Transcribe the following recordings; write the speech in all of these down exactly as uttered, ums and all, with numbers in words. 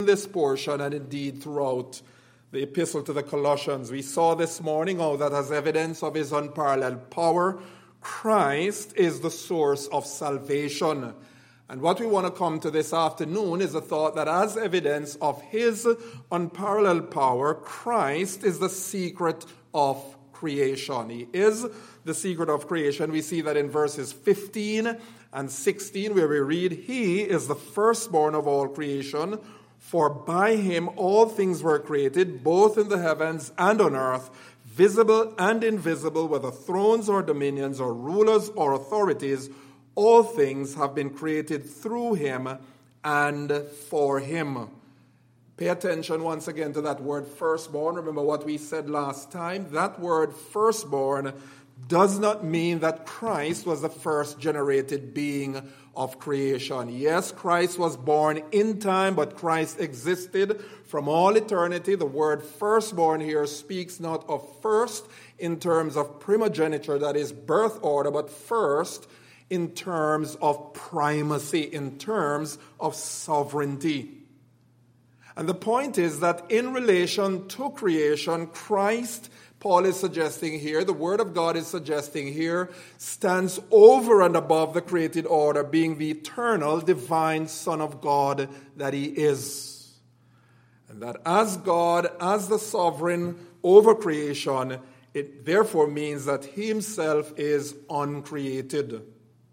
this portion and indeed throughout the epistle to the Colossians. We saw this morning how that as evidence of his unparalleled power, Christ is the source of salvation. And what we want to come to this afternoon is the thought that as evidence of his unparalleled power, Christ is the secret of creation. He is the secret of creation. We see that in verses fifteen and sixteen where we read, "He is the firstborn of all creation, for by him all things were created, both in the heavens and on earth, visible and invisible, whether thrones or dominions or rulers or authorities, all things have been created through him and for him." Pay attention once again to that word firstborn. Remember what we said last time. That word firstborn does not mean that Christ was the first generated being of creation. Yes, Christ was born in time, but Christ existed from all eternity. The word firstborn here speaks not of first in terms of primogeniture, that is birth order, but first in terms of primacy, in terms of sovereignty. And the point is that in relation to creation, Christ, Paul is suggesting here, the Word of God is suggesting here, stands over and above the created order, being the eternal, divine Son of God that he is. And that as God, as the sovereign over creation, it therefore means that he himself is uncreated.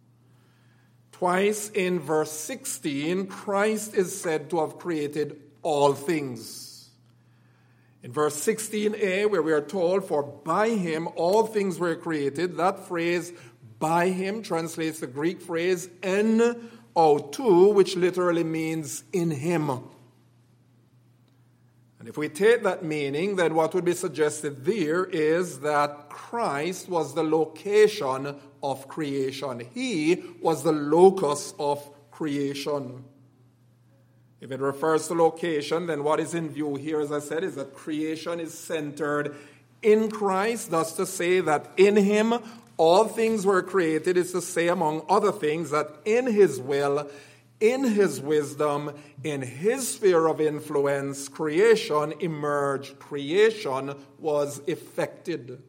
Twice in verse sixteen, Christ is said to have created all things. In verse sixteen a, where we are told, "For by him all things were created," that phrase, "by him," translates the Greek phrase en autou, which literally means in him. And if we take that meaning, then what would be suggested there is that Christ was the location of creation. He was the locus of creation. If it refers to location, then what is in view here, as I said, is that creation is centered in Christ. Thus to say that in him all things were created is to say, among other things, that in his will, in his wisdom, in his sphere of influence, creation emerged. Creation was effected.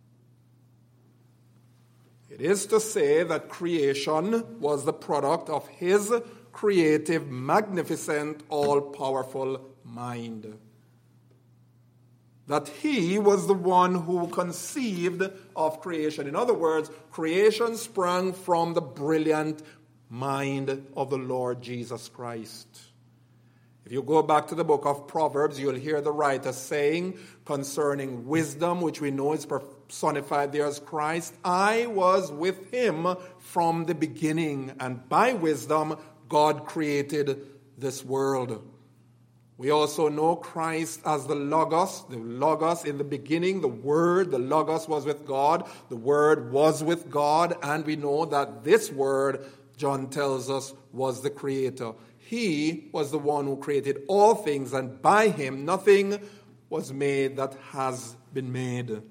It is to say that creation was the product of his creative, magnificent, all-powerful mind. That he was the one who conceived of creation. In other words, creation sprang from the brilliant mind of the Lord Jesus Christ. If you go back to the book of Proverbs, you'll hear the writer saying concerning wisdom, which we know is personified there as Christ, "I was with him from the beginning, and by wisdom God created this world." We also know Christ as the Logos. The Logos in the beginning, the Word, the Logos was with God. The Word was with God. And we know that this Word, John tells us, was the Creator. He was the one who created all things, and by him nothing was made that has been made.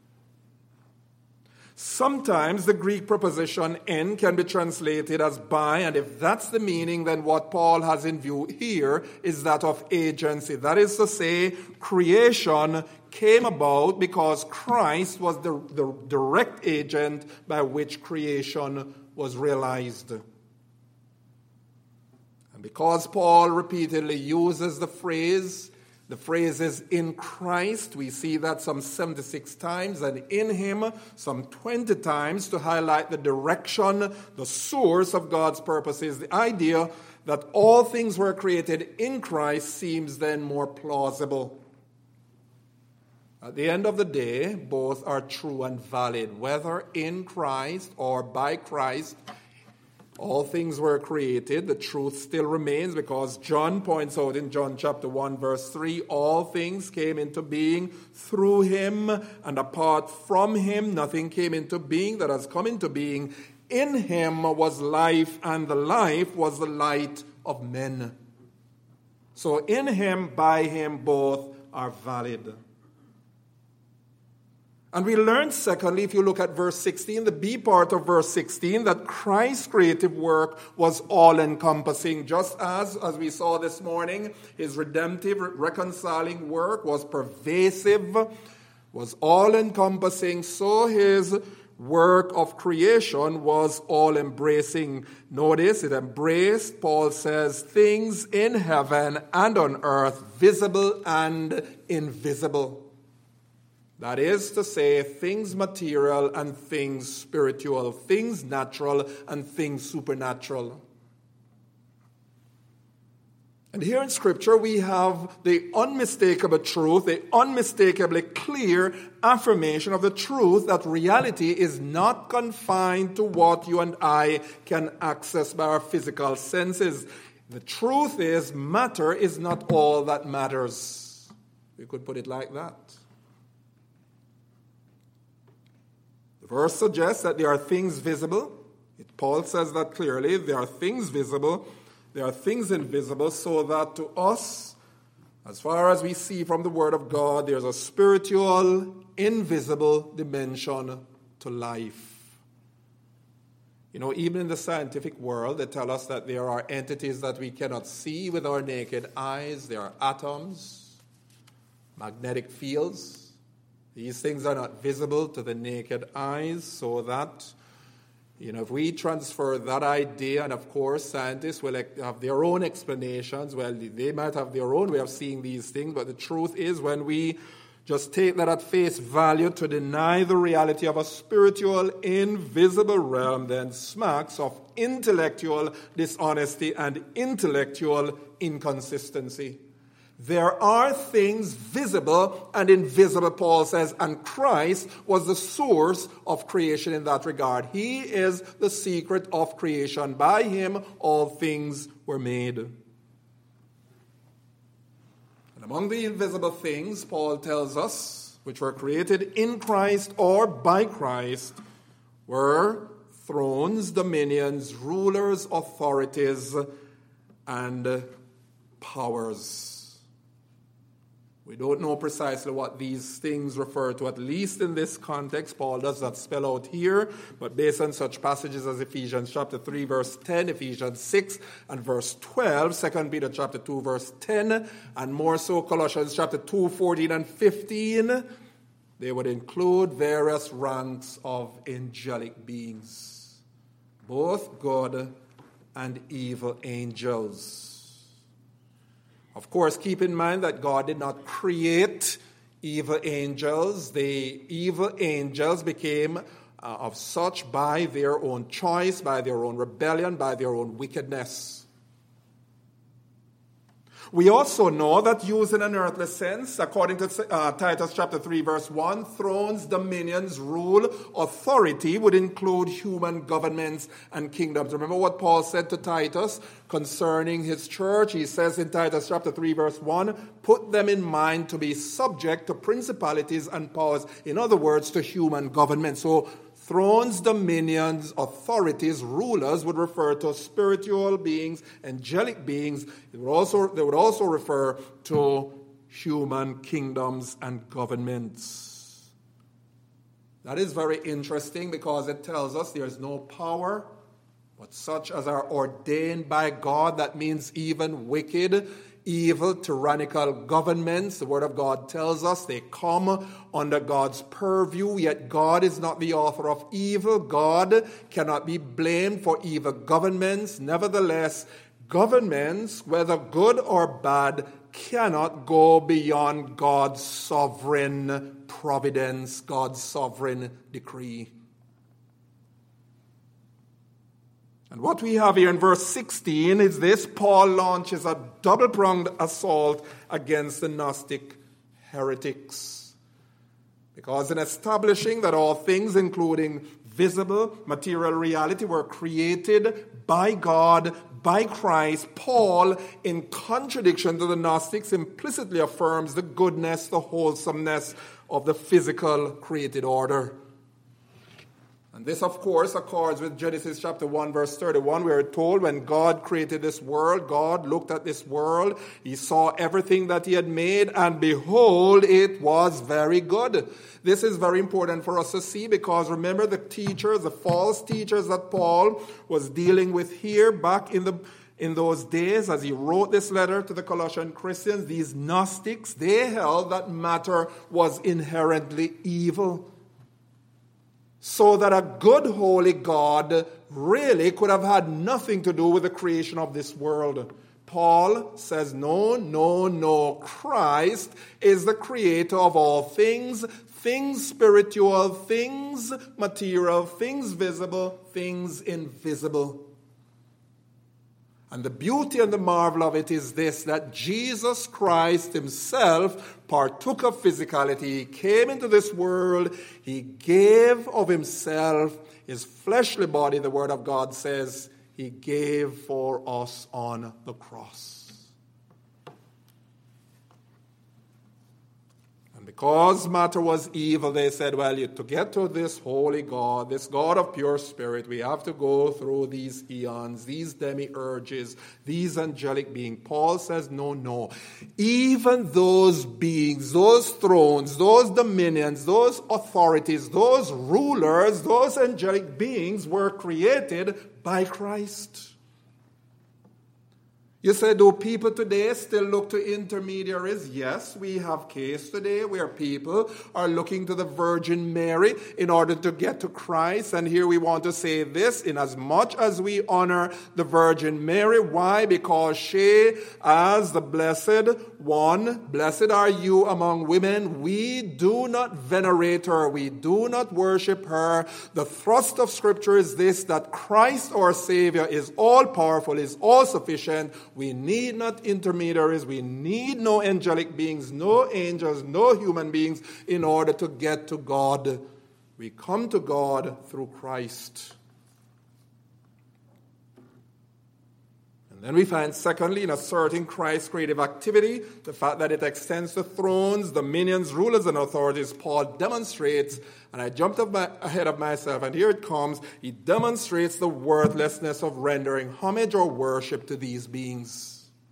Sometimes the Greek preposition "en" can be translated as "by," and if that's the meaning, then what Paul has in view here is that of agency. That is to say, creation came about because Christ was the, the direct agent by which creation was realized. And because Paul repeatedly uses the phrase, the phrase is "in Christ," we see that some seventy-six times, and "in him" some twenty times, to highlight the direction, the source of God's purposes. The idea that all things were created in Christ seems then more plausible. At the end of the day, both are true and valid. Whether in Christ or by Christ, all things were created. The truth still remains because John points out in John chapter one, verse three, all things came into being through him, and apart from him, nothing came into being that has come into being. In him was life, and the life was the light of men. So in him, by him, both are valid. And we learn, secondly, if you look at verse sixteen, the B part of verse sixteen, that Christ's creative work was all-encompassing. Just as, as we saw this morning, his redemptive, reconciling work was pervasive, was all-encompassing, so his work of creation was all-embracing. Notice it embraced, Paul says, things in heaven and on earth, visible and invisible. That is to say, things material and things spiritual, things natural and things supernatural. And here in Scripture we have the unmistakable truth, the unmistakably clear affirmation of the truth that reality is not confined to what you and I can access by our physical senses. The truth is, matter is not all that matters. We could put it like that. The verse suggests that there are things visible. Paul says that clearly. There are things visible. There are things invisible, so that to us, as far as we see from the Word of God, there's a spiritual, invisible dimension to life. You know, even in the scientific world, they tell us that there are entities that we cannot see with our naked eyes. There are atoms, magnetic fields. These things are not visible to the naked eyes, so that, you know, if we transfer that idea, and of course scientists will have their own explanations, well, they might have their own way of seeing these things, but the truth is when we just take that at face value to deny the reality of a spiritual, invisible realm, then smacks of intellectual dishonesty and intellectual inconsistency. There are things visible and invisible, Paul says, and Christ was the source of creation in that regard. He is the secret of creation. By him, all things were made. And among the invisible things, Paul tells us, which were created in Christ or by Christ, were thrones, dominions, rulers, authorities, and powers. We don't know precisely what these things refer to, at least in this context. Paul does not spell out here, but based on such passages as Ephesians chapter three, verse ten, Ephesians six and verse twelve, Second Peter chapter two, verse ten, and more so Colossians chapter two, fourteen and fifteen, they would include various ranks of angelic beings, both good and evil angels. Of course, keep in mind that God did not create evil angels. The evil angels became uh, of such by their own choice, by their own rebellion, by their own wickedness. We also know that used in an earthly sense, according to uh, Titus chapter three, verse one, thrones, dominions, rule, authority would include human governments and kingdoms. Remember what Paul said to Titus concerning his church? He says in Titus chapter three, verse one, put them in mind to be subject to principalities and powers. In other words, to human government. So thrones, dominions, authorities, rulers would refer to spiritual beings, angelic beings. They would also, they would also refer to human kingdoms and governments. That is very interesting because it tells us there is no power but such as are ordained by God. That means even wicked, evil, tyrannical governments. The Word of God tells us they come under God's purview, yet God is not the author of evil. God cannot be blamed for evil governments. Nevertheless, governments, whether good or bad, cannot go beyond God's sovereign providence, God's sovereign decree. And what we have here in verse sixteen is this: Paul launches a double-pronged assault against the Gnostic heretics. Because in establishing that all things, including visible, material reality, were created by God, by Christ, Paul, in contradiction to the Gnostics, implicitly affirms the goodness, the wholesomeness of the physical created order. And this, of course, accords with Genesis chapter one, verse thirty-one. We are told when God created this world, God looked at this world, he saw everything that he had made, and behold, it was very good. This is very important for us to see, because remember the teachers, the false teachers that Paul was dealing with here back in the in those days as he wrote this letter to the Colossian Christians, these Gnostics, they held that matter was inherently evil. So that a good, holy God really could have had nothing to do with the creation of this world. Paul says, no, no, no. Christ is the creator of all things, things spiritual, things material, things visible, things invisible. And the beauty and the marvel of it is this, that Jesus Christ himself partook of physicality. He came into this world. He gave of himself, his fleshly body, the word of God says, he gave for us on the cross. Because matter was evil, they said, well, to get to this holy God, this God of pure spirit, we have to go through these eons, these demiurges, these angelic beings. Paul says, no, no. Even those beings, those thrones, those dominions, those authorities, those rulers, those angelic beings were created by Christ. You say, do people today still look to intermediaries? Yes, we have case today where people are looking to the Virgin Mary in order to get to Christ. And here we want to say this, in as much as we honor the Virgin Mary. Why? Because she, as the blessed one, blessed are you among women. We do not venerate her. We do not worship her. The thrust of Scripture is this, that Christ our Savior is all powerful, is all sufficient. We need not intermediaries. We need no angelic beings, no angels, no human beings in order to get to God. We come to God through Christ. And then we find, secondly, in asserting Christ's creative activity, the fact that it extends to thrones, dominions, rulers, and authorities. Paul demonstrates, and I jumped up my, ahead of myself, and here it comes, he demonstrates the worthlessness of rendering homage or worship to these beings.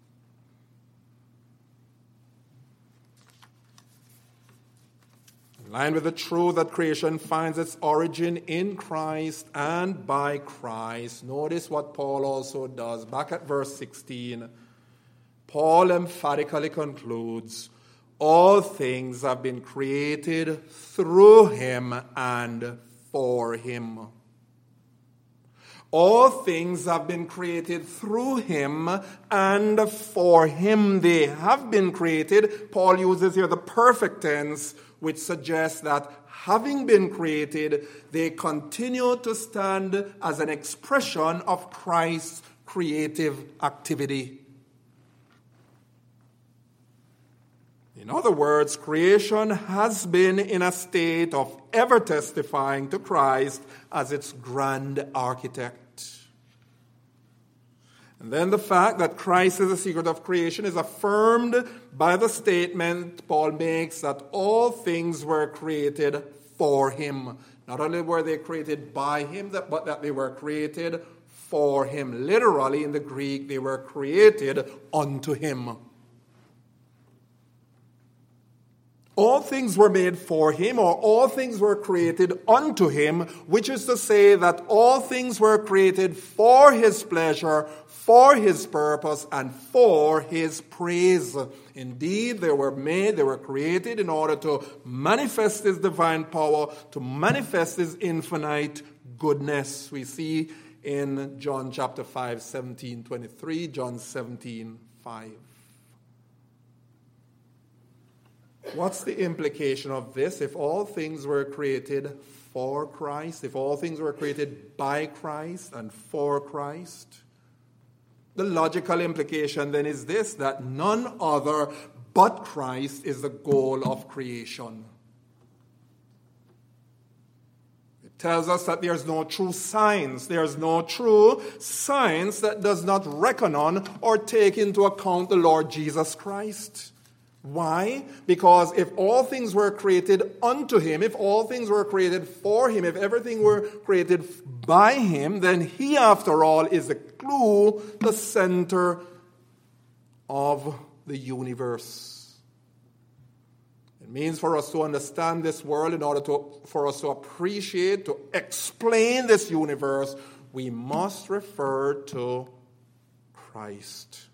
In line with the truth that creation finds its origin in Christ and by Christ. Notice what Paul also does. Back at verse sixteen, Paul emphatically concludes, all things have been created through him and for him. All things have been created through him and for him. They have been created. Paul uses here the perfect tense, which suggests that having been created, they continue to stand as an expression of Christ's creative activity. In other words, creation has been in a state of ever testifying to Christ as its grand architect. And then the fact that Christ is the secret of creation is affirmed by the statement Paul makes that all things were created for him. Not only were they created by him, but that they were created for him. Literally, in the Greek, they were created unto him. All things were made for him, or all things were created unto him, which is to say that all things were created for his pleasure, for his purpose, and for his praise. Indeed, they were made, they were created in order to manifest his divine power, to manifest his infinite goodness. We see in John chapter five, seventeen, twenty-three, John seventeen, five. What's the implication of this? If all things were created for Christ, if all things were created by Christ and for Christ, the logical implication then is this, that none other but Christ is the goal of creation. It tells us that there's no true science, there's no true science that does not reckon on or take into account the Lord Jesus Christ. Why? Because if all things were created unto him, if all things were created for him, if everything were created by him, then he, after all, is the clue, the center of the universe. It means for us to understand this world, in order to, for us to appreciate, to explain this universe, we must refer to Christ.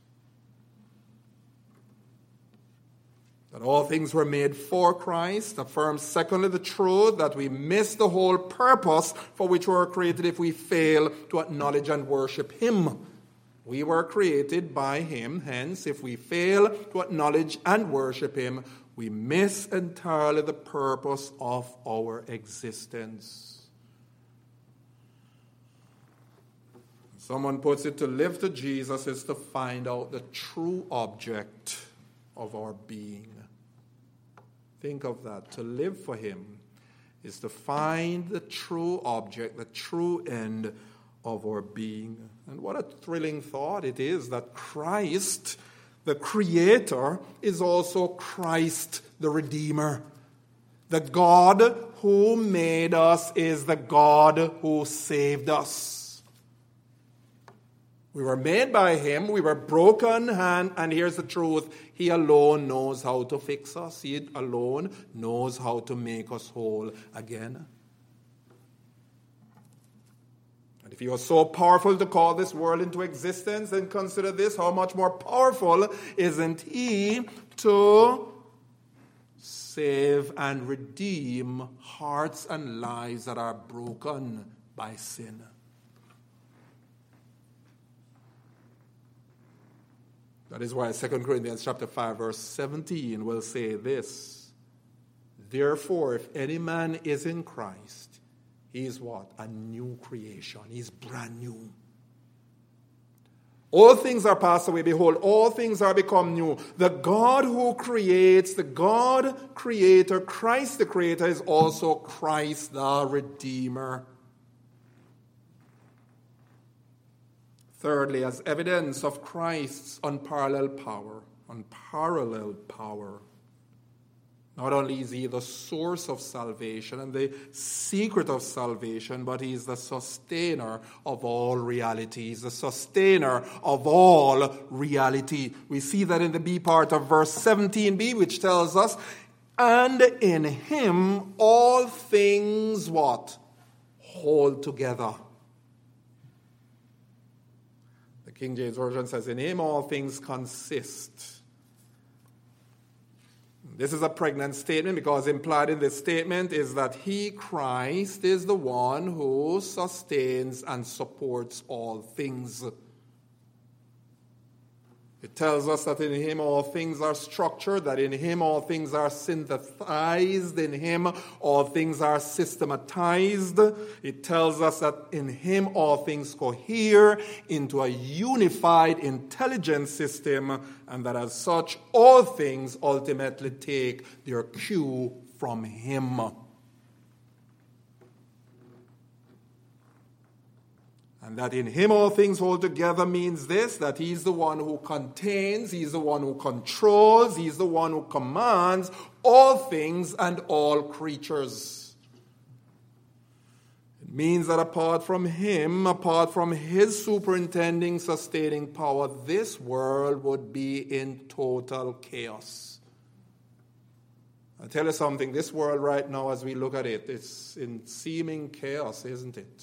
That all things were made for Christ affirms, secondly, the truth that we miss the whole purpose for which we were created if we fail to acknowledge and worship him. We were created by him, hence, if we fail to acknowledge and worship him, we miss entirely the purpose of our existence. Someone puts it, to live to Jesus is to find out the true object of our being. Think of that. To live for him is to find the true object, the true end of our being. And what a thrilling thought it is that Christ, the Creator, is also Christ, the Redeemer. The God who made us is the God who saved us. We were made by him, we were broken, and, and here's the truth, he alone knows how to fix us. He alone knows how to make us whole again. And if he was so powerful to call this world into existence, then consider this, how much more powerful isn't he to save and redeem hearts and lives that are broken by sin. That is why Second Corinthians chapter five, verse seventeen will say this. Therefore, if any man is in Christ, he is what? A new creation. He's brand new. All things are passed away. Behold, all things are become new. The God who creates, the God creator, Christ the Creator, is also Christ the Redeemer. Thirdly, as evidence of Christ's unparalleled power, unparalleled power, not only is he the source of salvation and the secret of salvation, but he is the sustainer of all reality. He's the sustainer of all reality. We see that in the B part of verse seventeen b, which tells us, and in him all things what? Hold together. King James Version says, in him all things consist. This is a pregnant statement because implied in this statement is that he, Christ, is the one who sustains and supports all things. It tells us that in him all things are structured, that in him all things are synthesized, in him all things are systematized. It tells us that in him all things cohere into a unified intelligence system, and that as such all things ultimately take their cue from him. And that in him all things hold together means this, that he's the one who contains, he's the one who controls, he's the one who commands all things and all creatures. It means that apart from him, apart from his superintending, sustaining power, this world would be in total chaos. I'll tell you something, this world right now as we look at it, it's in seeming chaos, isn't it?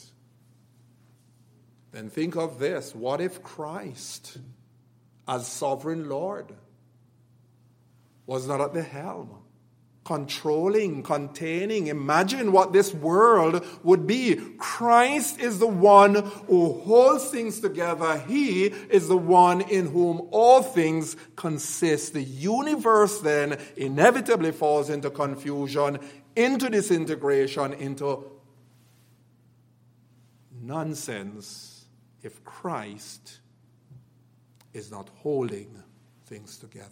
Then think of this. What if Christ, as sovereign Lord, was not at the helm, controlling, containing? Imagine what this world would be. Christ is the one who holds things together. He is the one in whom all things consist. The universe then inevitably falls into confusion, into disintegration, into nonsense, if Christ is not holding things together.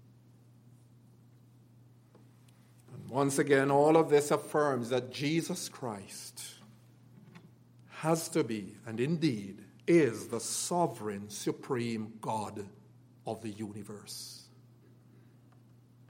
And once again, all of this affirms that Jesus Christ has to be, and indeed is, the sovereign, supreme God of the universe.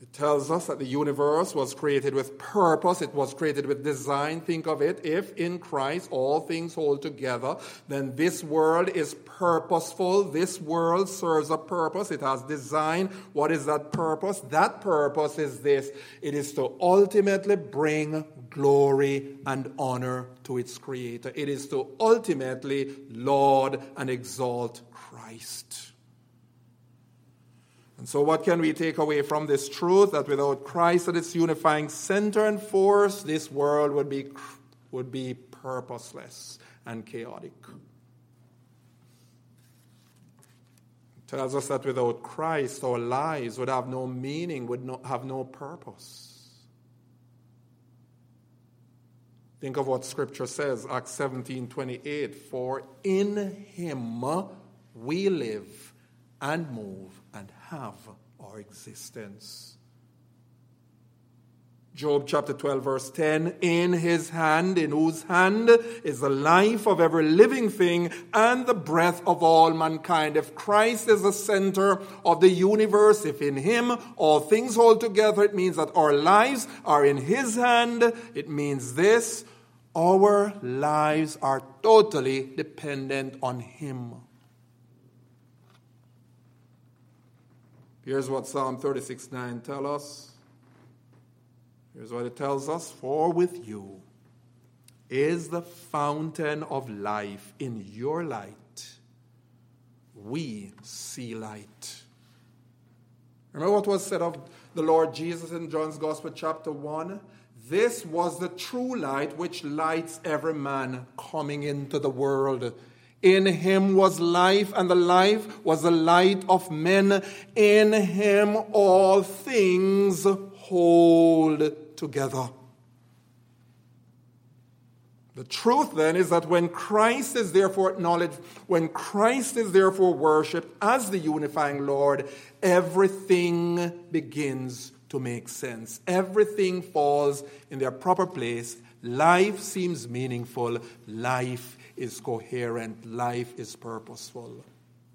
It tells us that the universe was created with purpose. It was created with design. Think of it. If in Christ all things hold together, then this world is purposeful. This world serves a purpose. It has design. What is that purpose? That purpose is this. It is to ultimately bring glory and honor to its creator. It is to ultimately laud and exalt Christ. And so what can we take away from this truth? That without Christ at its unifying center and force, this world would be, would be purposeless and chaotic. It tells us that without Christ, our lives would have no meaning, would not have no purpose. Think of what Scripture says, Acts seventeen twenty-eight, for in him we live and move and have our existence. Job chapter twelve verse ten, in his hand, in whose hand is the life of every living thing and the breath of all mankind. If Christ is the center of the universe, if in him all things hold together, it means that our lives are in his hand. It means this, our lives are totally dependent on him. Here's what Psalm thirty-six nine tells us. Here's what it tells us. For with you is the fountain of life. In your light, we see light. Remember what was said of the Lord Jesus in John's Gospel chapter one? This was the true light which lights every man coming into the world. In him was life, and the life was the light of men. In him all things hold together. The truth then is that when Christ is therefore acknowledged, when Christ is therefore worshipped as the unifying Lord, everything begins to make sense. Everything falls in their proper place. Life seems meaningful. Life is coherent. Life is purposeful.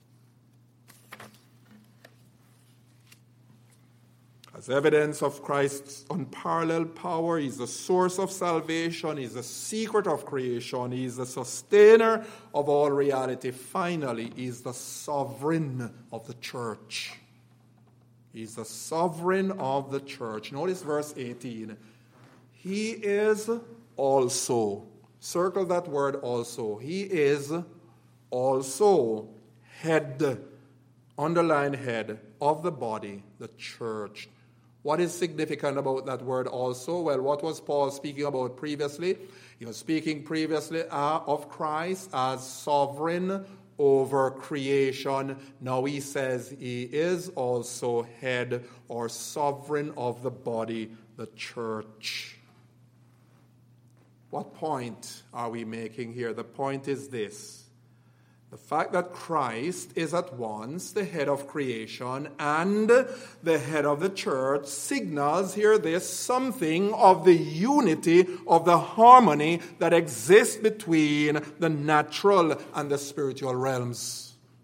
As evidence of Christ's unparalleled power, he's the source of salvation, he's the secret of creation, he's the sustainer of all reality. Finally, he's the sovereign of the church. He's the sovereign of the church. Notice verse eighteen. He is also, circle that word also. He is also head, underline head, of the body, the church. What is significant about that word also? Well, what was Paul speaking about previously? He was speaking previously uh, of Christ as sovereign over creation. Now he says he is also head or sovereign of the body, the church. What point are we making here? The point is this. The fact that Christ is at once the head of creation and the head of the church signals here this something of the unity, of the harmony that exists between the natural and the spiritual realms.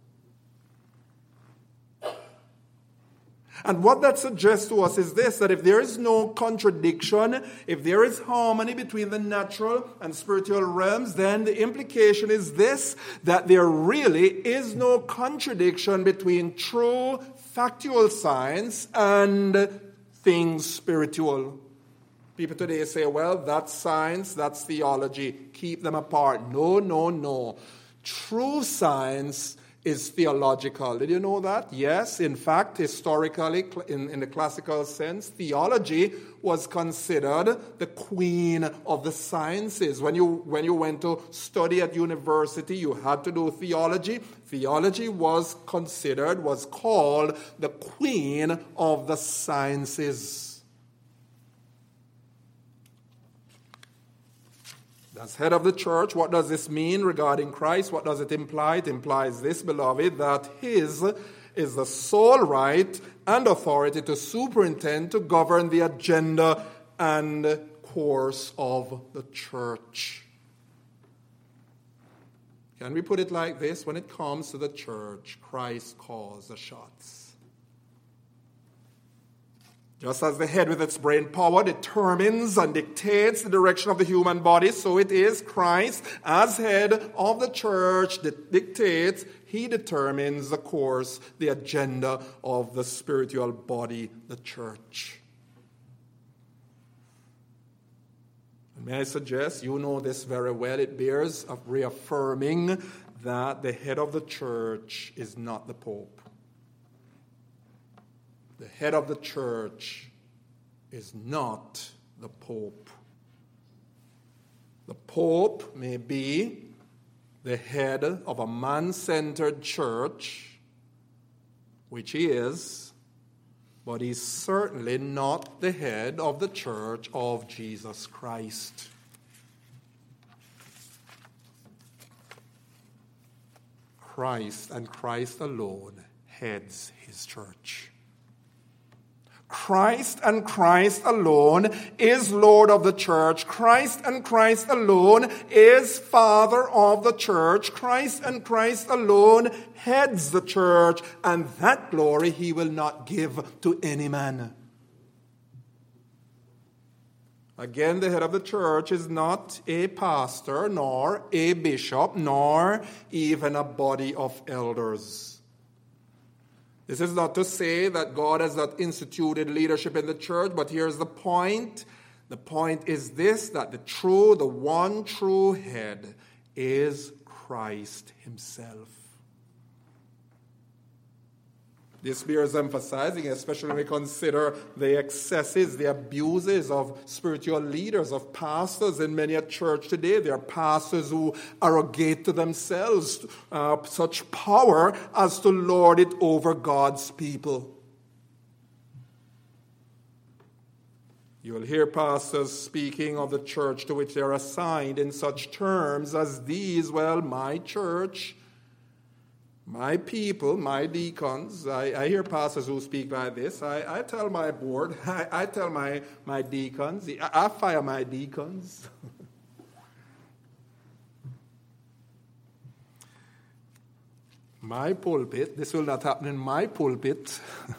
And what that suggests to us is this, that if there is no contradiction, if there is harmony between the natural and spiritual realms, then the implication is this, that there really is no contradiction between true factual science and things spiritual. People today say, well, that's science, that's theology, keep them apart. No, no, no. True science is theological. Did you know that? Yes. In fact, historically, in, in the classical sense, theology was considered the queen of the sciences. When you, when you went to study at university, you had to do theology. Theology was considered, was called the queen of the sciences. As head of the church, what does this mean regarding Christ? What does it imply? It implies this, beloved, that his is the sole right and authority to superintend, to govern the agenda and course of the church. Can we put it like this? When it comes to the church, Christ calls the shots. Just as the head with its brain power determines and dictates the direction of the human body, so it is Christ, as head of the church, that dictates, he determines the course, the agenda of the spiritual body, the church. And may I suggest, you know this very well, it bears of reaffirming that the head of the church is not the Pope. The head of the church is not the Pope. The Pope may be the head of a man-centered church, which he is, but he's certainly not the head of the church of Jesus Christ. Christ and Christ alone heads his church. Christ and Christ alone is Lord of the church. Christ and Christ alone is Father of the church. Christ and Christ alone heads the church, and that glory he will not give to any man. Again, the head of the church is not a pastor, nor a bishop, nor even a body of elders. This is not to say that God has not instituted leadership in the church, but here's the point. The point is this, that the true, the one true head is Christ himself. This bears emphasizing, especially when we consider the excesses, the abuses of spiritual leaders, of pastors in many a church today. There are pastors who arrogate to themselves uh, such power as to lord it over God's people. You will hear pastors speaking of the church to which they are assigned in such terms as these. Well, my church, my people, my deacons. I, I hear pastors who speak like this. I, I tell my board, I, I tell my, my deacons, I, I fire my deacons. My pulpit, this will not happen in my pulpit.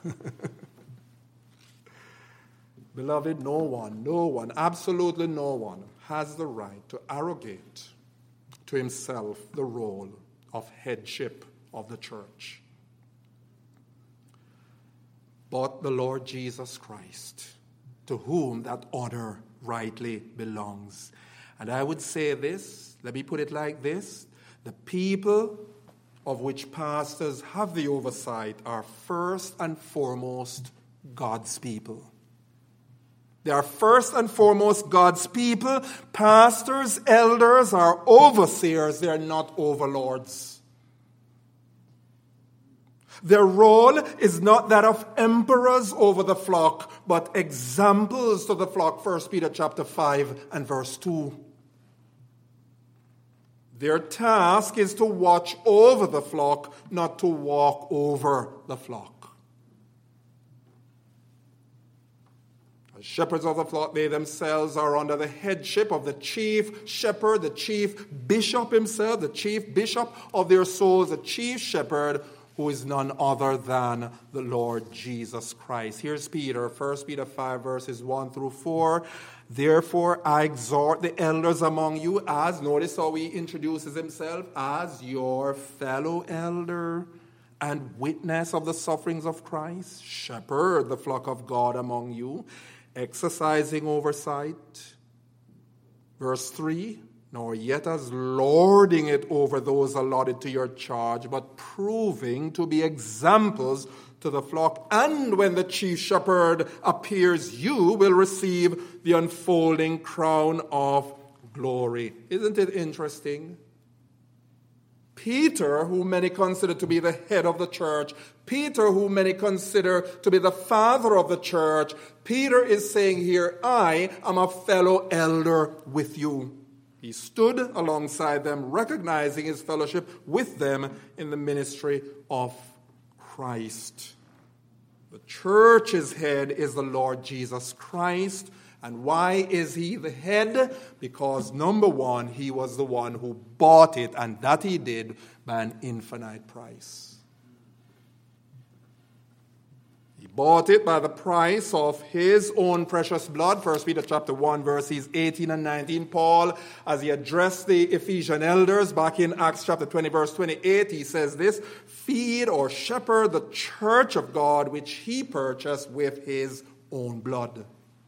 Beloved, no one, no one, absolutely no one has the right to arrogate to himself the role of headship of the church. But the Lord Jesus Christ, to whom that honor rightly belongs. And I would say this, let me put it like this, the people of which pastors have the oversight are first and foremost God's people. They are first and foremost God's people. Pastors, elders are overseers, they are not overlords. Their role is not that of emperors over the flock, but examples to the flock. First Peter chapter five and verse two. Their task is to watch over the flock, not to walk over the flock. As shepherds of the flock, they themselves are under the headship of the chief shepherd, the chief bishop himself, the chief bishop of their souls, the chief shepherd, who is none other than the Lord Jesus Christ. Here's Peter, First Peter five, verses one through four. Therefore, I exhort the elders among you as, notice how he introduces himself, as your fellow elder and witness of the sufferings of Christ. Shepherd the flock of God among you, exercising oversight. Verse three. Nor yet as lording it over those allotted to your charge, but proving to be examples to the flock. And when the chief shepherd appears, you will receive the unfolding crown of glory. Isn't it interesting? Peter, who many consider to be the head of the church, Peter, who many consider to be the father of the church, Peter is saying here, I am a fellow elder with you. He stood alongside them, recognizing his fellowship with them in the ministry of Christ. The church's head is the Lord Jesus Christ. And why is he the head? Because, number one, he was the one who bought it, and that he did by an infinite price. He bought it by the price of his own precious blood. First Peter chapter one, verses eighteen and nineteen. Paul, as he addressed the Ephesian elders back in Acts chapter twenty, verse twenty-eight, he says this: feed or shepherd the church of God, which he purchased with his own blood.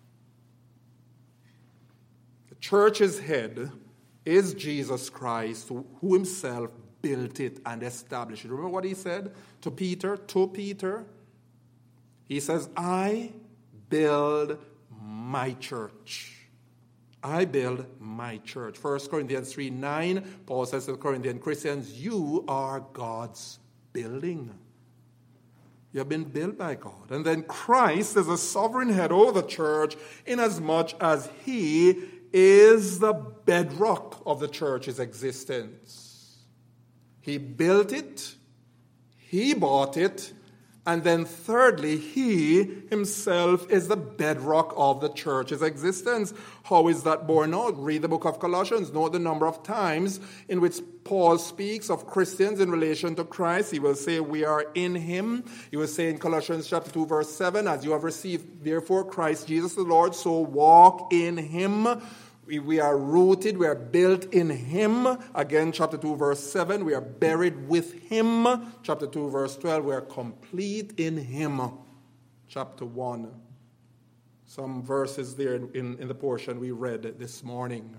The church's head is Jesus Christ, who himself built it and established it. Remember what he said to Peter? To Peter, he says, I build my church. I build my church. First Corinthians three nine, Paul says to the Corinthian Christians, you are God's building. You have been built by God. And then Christ is a sovereign head over the church, inasmuch as he is the bedrock of the church's existence. He built it, he bought it, and then thirdly, he himself is the bedrock of the church's existence. How is that borne out? Read the book of Colossians. Note the number of times in which Paul speaks of Christians in relation to Christ. He will say, we are in him. He will say in Colossians chapter two, verse seven, as you have received, therefore, Christ Jesus the Lord, so walk in him. We, we are rooted, we are built in him. Again, chapter two, verse seven, we are buried with him. Chapter two, verse twelve, we are complete in him. Chapter one. Some verses there in, in, in the portion we read this morning.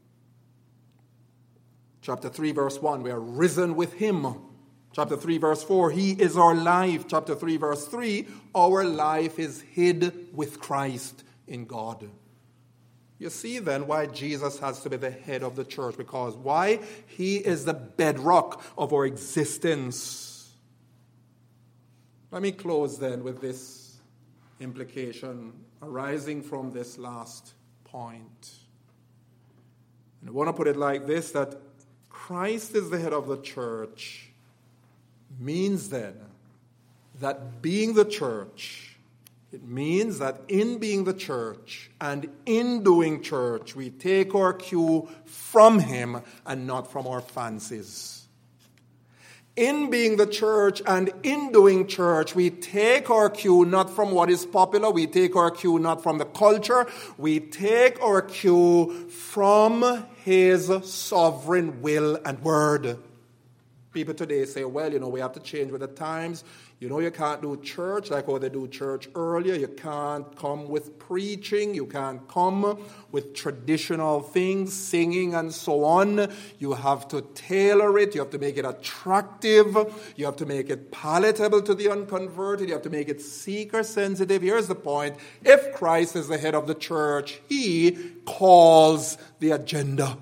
Chapter three, verse one, we are risen with him. Chapter three, verse four, he is our life. Chapter three, verse three, our life is hid with Christ in God. You see then why Jesus has to be the head of the church, because why? He is the bedrock of our existence. Let me close then with this implication arising from this last point. And I want to put it like this, that Christ is the head of the church means then that being the church, it means that in being the church and in doing church, we take our cue from him and not from our fancies. In being the church and in doing church, we take our cue not from what is popular, we take our cue not from the culture, we take our cue from his sovereign will and word. People today say, well, you know, we have to change with the times. You know, you can't do church like how they do church earlier. You can't come with preaching. You can't come with traditional things, singing and so on. You have to tailor it. You have to make it attractive. You have to make it palatable to the unconverted. You have to make it seeker sensitive. Here's the point. If Christ is the head of the church, he calls the agenda.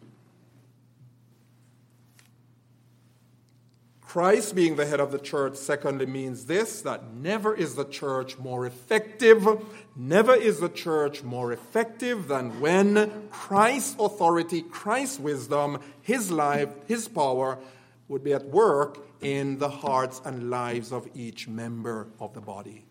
Christ being the head of the church, secondly, means this, that never is the church more effective, never is the church more effective than when Christ's authority, Christ's wisdom, his life, his power would be at work in the hearts and lives of each member of the body.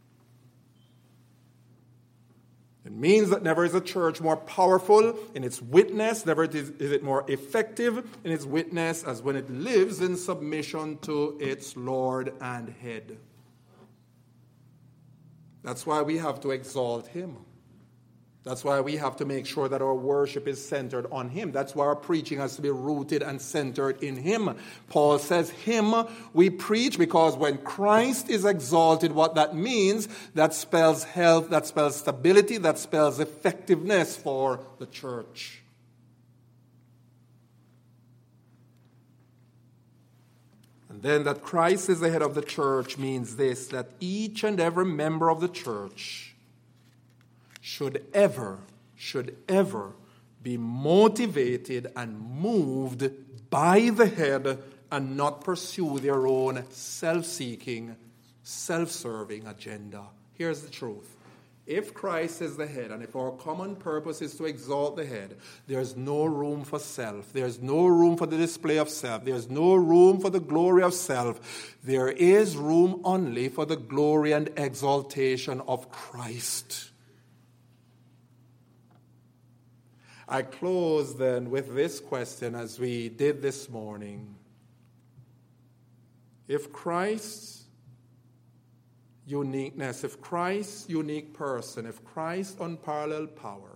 It means that never is a church more powerful in its witness, never is it more effective in its witness as when it lives in submission to its Lord and head. That's why we have to exalt him. That's why we have to make sure that our worship is centered on him. That's why our preaching has to be rooted and centered in him. Paul says, him we preach, because when Christ is exalted, what that means, that spells health, that spells stability, that spells effectiveness for the church. And then that Christ is the head of the church means this, that each and every member of the church should ever, should ever be motivated and moved by the head and not pursue their own self-seeking, self-serving agenda. Here's the truth. If Christ is the head, and if our common purpose is to exalt the head, there's no room for self. There's no room for the display of self. There's no room for the glory of self. There is room only for the glory and exaltation of Christ. I close then with this question as we did this morning. If Christ, uniqueness, if Christ's unique person, if Christ's unparalleled power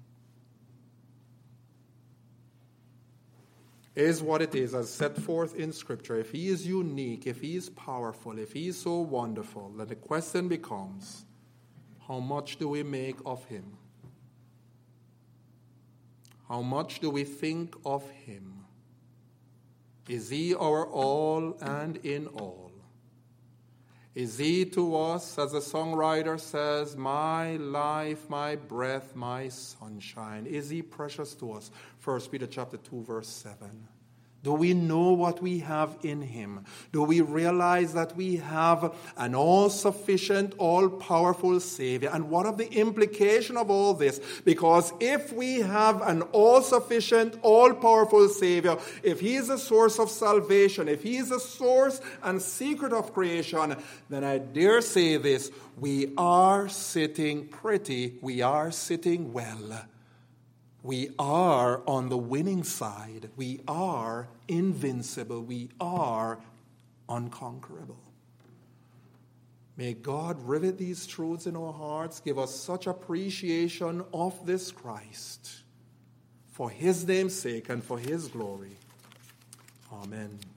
is what it is as set forth in Scripture, if he is unique, if he is powerful, if he is so wonderful, then the question becomes, how much do we make of him? How much do we think of him? Is he our all and in all? Is he to us, as the songwriter says, my life, my breath, my sunshine? Is he precious to us? First Peter chapter two, verse seven. Do we know what we have in him? Do we realize that we have an all-sufficient, all-powerful Savior? And what of the implication of all this? Because if we have an all-sufficient, all-powerful Savior, if he is a source of salvation, if he is a source and secret of creation, then I dare say this, we are sitting pretty, we are sitting well. We are on the winning side. We are invincible. We are unconquerable. May God rivet these truths in our hearts, give us such appreciation of this Christ for his name's sake and for his glory. Amen.